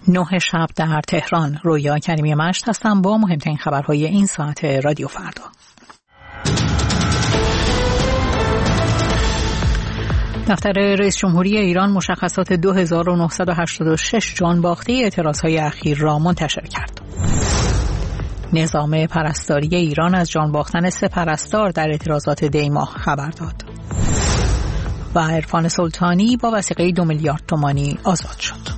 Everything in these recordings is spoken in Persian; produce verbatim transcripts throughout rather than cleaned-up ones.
نه شب در تهران. رویا کریمی مشت هستم با مهمترین خبرهای این ساعت رادیو فردا. دفتر رئیس جمهوری ایران مشخصات دو هزار و نهصد و هشتاد و شش جانباخته اعتراضهای اخیر را منتشر کرد. نظام پرستاری ایران از جانباختن سه پرستار در اعتراضات دی‌ماه خبر داد. و عرفان سلطانی با وثیقه دو میلیارد تومانی آزاد شد.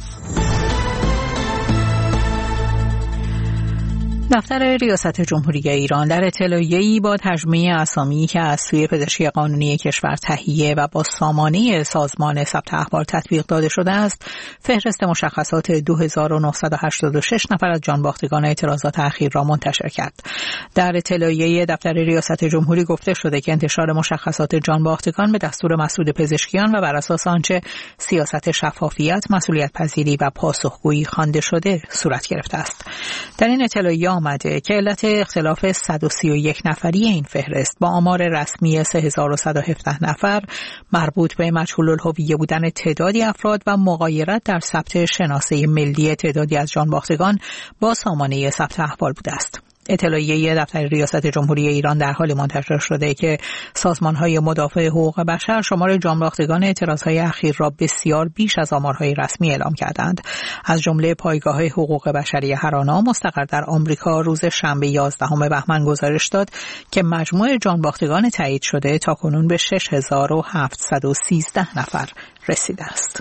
دفتر ریاست جمهوری ایران در اطلاعیه‌ای با تجمیع اسامی که از سوی پزشکی قانونی کشور تهیه و با سامانه سازمان ثبت احوال تطبیق داده شده است، فهرست مشخصات دو هزار و نهصد و هشتاد و شش نفر از جانباختگان اعتراضات اخیر را منتشر کرد. در اطلاعیه دفتر ریاست جمهوری گفته شده که انتشار مشخصات جانباختگان به دستور مسئول پزشکیان و بر اساس آنچه سیاست شفافیت، مسئولیت پذیری و پاسخگویی خوانده شده صورت گرفته است. در این اطلاعیه آمده که علت اختلاف صد و سی و یک نفری این فهرست با آمار رسمی سه هزار و صد و هفده نفر مربوط به مجهول الهویه بودن تعدادی افراد و مغایرت در ثبت شناسه ملی تعدادی از جانباختگان با سامانه ثبت احوال بوده است. اطلاعیه دفتر ریاست جمهوری ایران در حال منتشر شده که سازمان‌های مدافع حقوق بشر شمار جانباختگان اعتراضهای اخیر را بسیار بیش از آمارهای رسمی اعلام کردند. از جمله پایگاه حقوق بشری هرانا مستقر در آمریکا روز شنبه یازدهم بهمن گزارش داد که مجموع جانباختگان تایید شده تاکنون به شش هزار و هفتصد و سیزده نفر رسیده است.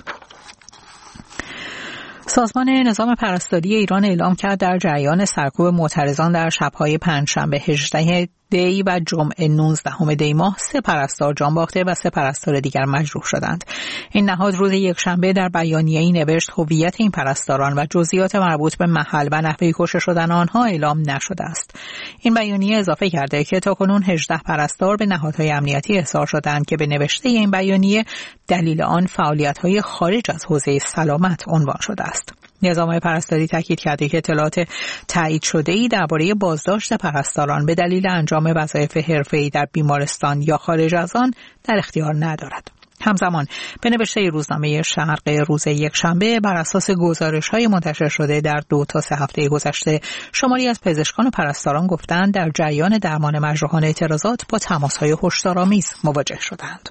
سازمان نظام پرستاری ایران اعلام کرد در جریان سرکوب معترضان در شب‌های پنجشنبه هجدهم دی و جمعه نوزدهم دی ماه سه پرستار جانباخته و سه پرستار دیگر مجروح شدند. این نهاد روز یکشنبه در بیانیه‌ای نوشت هویت این پرستاران و جزئیات مربوط به محل و نحوه کشته شدن آنها اعلام نشده است. این بیانیه اضافه کرده که تاکنون هجده پرستار به نهادهای امنیتی احضار شدند که به نوشته این بیانیه دلیل آن فعالیت‌های خارج از حوزه سلامت عنوان شده است. نظام پرستاری تاکید کرده که اطلاعات تایید شده‌ای درباره بازداشت پرستاران به دلیل انجام وظایف حرفه‌ای در بیمارستان یا خارج از آن در اختیار ندارد. همزمان به نوشته روزنامه شرق روز یکشنبه بر اساس گزارش‌های منتشر شده در دو تا سه هفته گذشته شماری از پزشکان و پرستاران گفتند در جریان درمان مجروحان اعتراضات با تماس‌های هشدارآمیز مواجه شدند.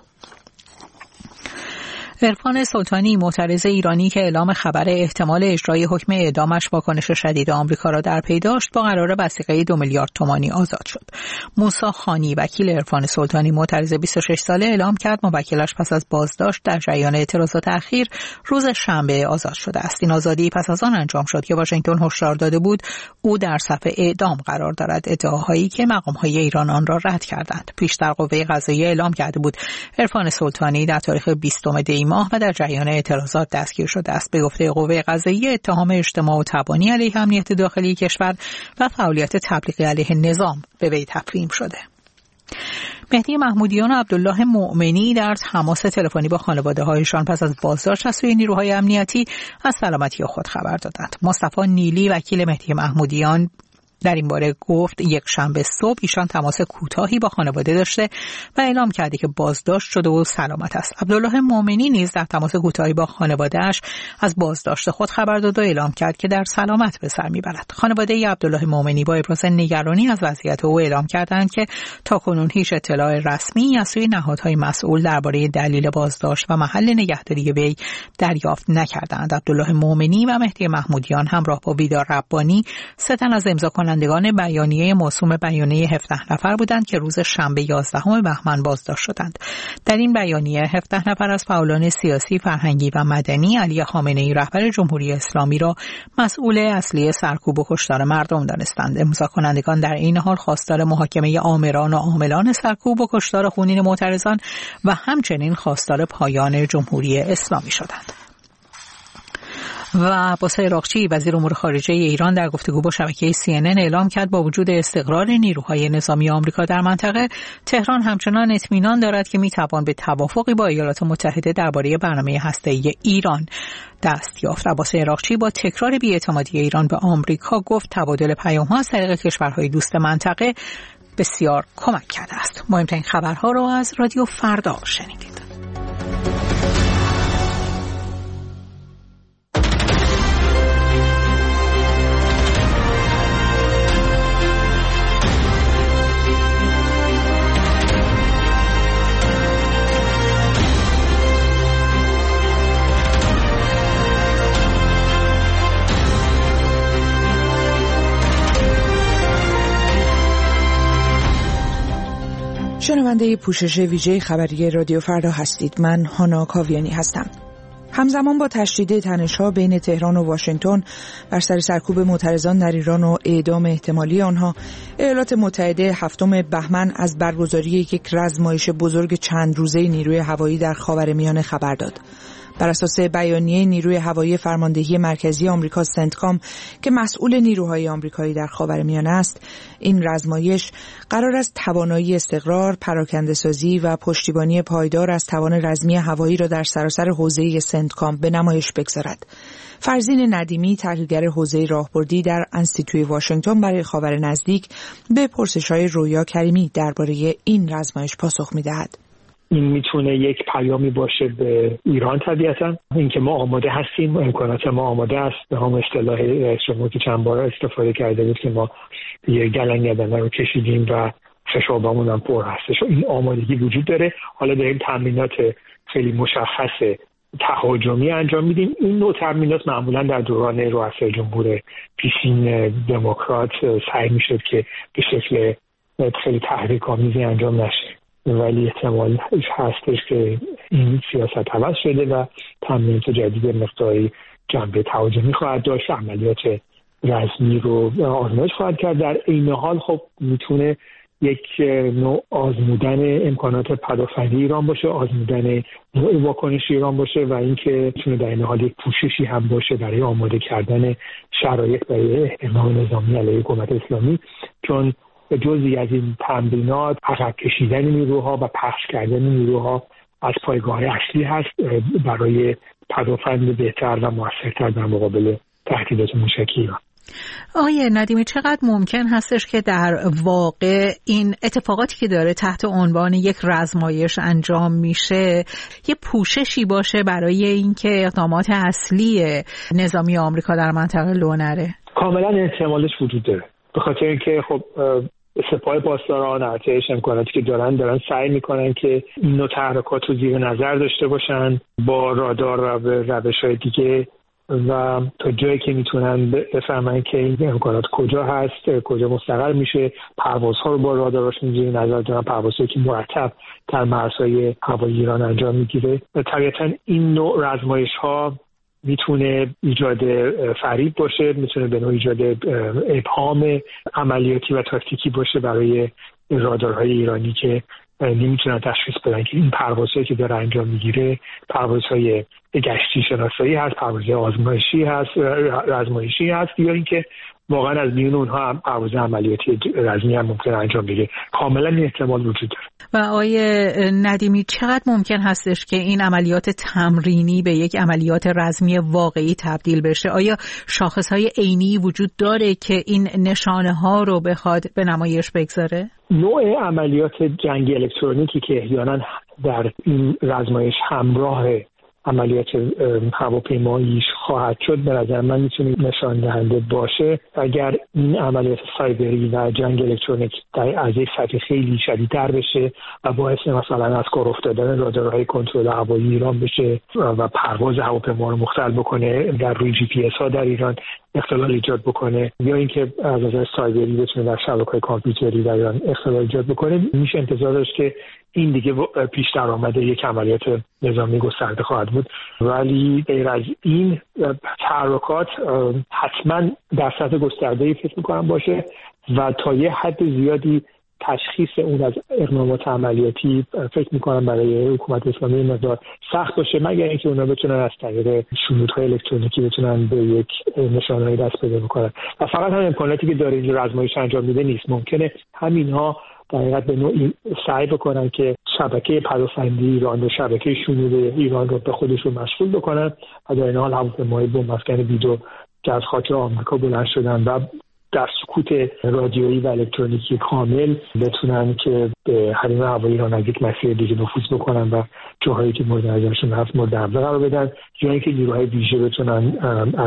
عرفان سلطانی معترض ایرانی که اعلام خبر احتمال اجرای حکم اعدامش واکنش شدید آمریکا را در پی داشت با قرار وثیقه دو میلیارد تومانی آزاد شد. موسی خانی وکیل عرفان سلطانی معترض بیست و شش ساله اعلام کرد موکلش پس از بازداشت در جریان اعتراضات اخیر روز شنبه آزاد شده است. این آزادی پس از آن انجام شد که واشنگتن هشدار داده بود او در صف اعدام قرار دارد، ادعاهایی که مقام‌های ایران آن را رد کردند. پیشتر قوه قضاییه اعلام کرده بود عرفان سلطانی در تاریخ بیستم دی ماه و در جریان اعتراضات دستگیر شده است. به گفته قوه قضاییه اتهام اجتماع و تبانی علیه امنیت داخلی کشور و فعالیت تبلیغی علیه نظام به وی تفهیم شده. مهدی محمودیان و عبدالله مؤمنی در تماس تلفنی با خانواده‌هایشان پس از بازداشت از سوی نیروهای امنیتی از سلامتی خود خبر دادند. مصطفی نیلی وکیل مهدی محمودیان در این باره گفت یک شنبه صبح ایشان تماس کوتاهی با خانواده داشته و اعلام کرده که بازداشت شده و سلامت است. عبدالله مؤمنی نیز در تماس کوتاهی با خانواده‌اش از بازداشت خود خبر داد و اعلام کرد که در سلامت به سر میبرد. خانواده عبدالله مؤمنی با ابراز نگرانی از وضعیت او اعلام کردند که تاکنون هیچ اطلاع رسمی از سوی نهادهای مسئول درباره دلیل بازداشت و محل نگهداری وی دریافت نکردند. عبدالله مؤمنی و مهدی محمودیان همراه با ویدار ربانی سه تن از امضا کنندگان بیانیه موسوم بیانیه هفده نفر بودند که روز شنبه یازدهم بهمن بازداشت شدند. در این بیانیه هفده نفر از فعالان سیاسی، فرهنگی و مدنی علی خامنه‌ای رهبر جمهوری اسلامی را مسئول اصلی سرکوب و کشتار مردم دانستند. امضا کنندگان در این حال خواستار محاکمه آمران و عاملان سرکوب و کشتار خونین معترضان و همچنین خواستار پایان جمهوری اسلامی شدند. و عباس عراقچی وزیر امور خارجه ایران در گفتگو با شبکه سی ان ان اعلام کرد با وجود استقرار نیروهای نظامی آمریکا در منطقه، تهران همچنان اطمینان دارد که میتوان به توافقی با ایالات متحده درباره برنامه هسته‌ای ایران دست یافت. عباس عراقچی با تکرار بی‌اعتمادی ایران به آمریکا گفت تبادل پیام‌ها از طریق کشورهای دوست منطقه بسیار کمک کرده است. مهمترین خبرها را از رادیو فردا شنیدید. شنونده پوشش ویژه خبری رادیو فردا هستید. من هانا کاویانی هستم. همزمان با تشدید تنش‌ها بین تهران و واشنگتن بر سر سرکوب معترضان در ایران و اعدام احتمالی آنها، ایالات متحده هفتم بهمن از برگزاری یک رزمایش بزرگ چند روزه نیروی هوایی در خاورمیانه خبر داد. بر اساس بیانیه نیروی هوایی فرماندهی مرکزی آمریکا سنتکام که مسئول نیروهای آمریکایی در خاورمیانه است، این رزمایش قرار است توانایی استقرار، پراکنده‌سازی و پشتیبانی پایدار از توان رزمی هوایی را در سراسر حوزه سنتکام به نمایش بگذارد. فرزین ندیمی، تحلیلگر حوزه راهبردی در انستیتوی واشنگتن برای خاور نزدیک، به پرسش‌های رویا کریمی درباره این رزمایش پاسخ می‌دهد. این میتونه یک پیامی باشه به ایران، طبیعتا اینکه ما آماده هستیم، امکانات ما آماده است. به هم اصطلاح رئیس جمهور که چند بار استفاده کرده بود که ما یه گلنگ بدنه رو کشیدیم و خشابامون هم پر هستش. این آمادگی وجود داره. حالا داریم تمرینات خیلی مشخص تهاجمی انجام میدیم. این نوع تمرینات معمولا در دوران رؤسای جمهور پیشین دموکرات سعی میشد که به شکل خیلی تحریک‌آمیزی انجام نشه، ولی احتمال هستش که این سیاست عوض شده و تمرینات جدید مقداری جنبه تهاجمی خواهد داشت، عملیات رزمی رو آزمایش خواهد کرد. در این حال خب میتونه یک نوع آزمودن امکانات پدافندی ایران باشه، آزمودن نوع واکنش ایران باشه و اینکه میتونه در این حال یک پوششی هم باشه برای آماده کردن شرایط برای احتمال نظامی علیه حکومت اسلامی، چون جزئی از این تمرینات عقب کشیدن نیروها و پخش کردن نیروها از پایگاه اصلی هست برای پدافند بهتر و موثرتر در مقابل تهدیدات موشکی ایران. آقای ندیمی، چقدر ممکن هستش که در واقع این اتفاقاتی که داره تحت عنوان یک رزمایش انجام میشه یه پوششی باشه برای اینکه اقدامات اصلی نظامی آمریکا در منطقه لو نره؟ کاملا احتمالش وجود داره، به خاطر اینکه خب سپاه پاسداران، ارتش، امکاناتی که دارن دارن سعی میکنن که این نوع تحرکات رو زیر نظر داشته باشن با رادار و روش‌های دیگه و تا جایی که میتونن بفهمن که این امکانات کجا هست، کجا مستقر میشه، پروازها رو با رادارشون زیر نظر دارن، پروازهایی که مرتب در مرزهای هوایی ایران انجام میگیره. طبیعتا این نوع رزمایش‌ها میتونه ایجاد فریب باشه، میتونه به نوع ایجاد ابهام عملیاتی و تاکتیکی باشه برای رادارهای ایرانی که نمیتونن تشخیص بدن که این پروازهایی که داره انجام میگیره پروازهای گشتی شناسایی هست، پروازهای آزمایشی هست، رزمایشی هست، یا اینکه واقعا از میون اونها هم پرواز عملیاتی رزمی هم ممکن انجام بگیره. کاملا این احتمال وجود داره. و آقای ندیمی، چقدر ممکن هستش که این عملیات تمرینی به یک عملیات رزمی واقعی تبدیل بشه؟ آیا شاخصهای عینی وجود داره که این نشانه ها رو بخواد به نمایش بگذاره؟ نوع عملیات جنگی الکترونیکی که احیانا در این رزمایش همراه عملیات هواپیماییش خواهد شد، به نظر من میتونه نشان دهنده باشه. اگر این عملیات سایبری و جنگ الکترونیک در از یک سطح خیلی شدیدتر بشه و باعث مثلا از کار افتادن رادارهای کنترل هوایی ایران بشه و پرواز هواپیما رو مختل بکنه، در روی جی پی اس ها در ایران اختلال ایجاد بکنه، یا اینکه از نظر سایبری بتونه در شبکه‌های کامپیوتری در ایران اختلال ایجاد بکنه، میشه انتظار داشت که این دیگه پیش درآمد یک عملیات نظامی گسترده خواهد بود. ولی غیر از این تحرکات حتما در سطح گسترده‌ای فکر می‌کنم باشه و تا یه حد زیادی تشخیص اون از اقدامات عملیاتی فکر می‌کنم برای حکومت اسلامی مقدار سخت باشه، مگر اینکه اونا بتونن از طریق شنودهای الکترونیکی بتونن به یک نشانه‌ای دست پیدا بکنن. و فقط هم امکاناتی که داره اینجا رزمایش انجام میده نیست، ممکنه همینها در حقیقت به نوعی سعی بکنن که شبکه پدافندی ایران و شبکه شنود ایران رو به خودشون مشغول بکنن و در این حال هواپیمای بمب افکن بیدو که از خاک آمریکا بلند شدن و در سکوت رادیویی و الکترونیکی کامل بتونن که به حریم هوایی ایران از یک مسیر دیگه نفوذ بکنن و جاهایی که مورد نظرشون هست مورد حمله قرار بدن، یا اینکه نیروهای ویژه بتونن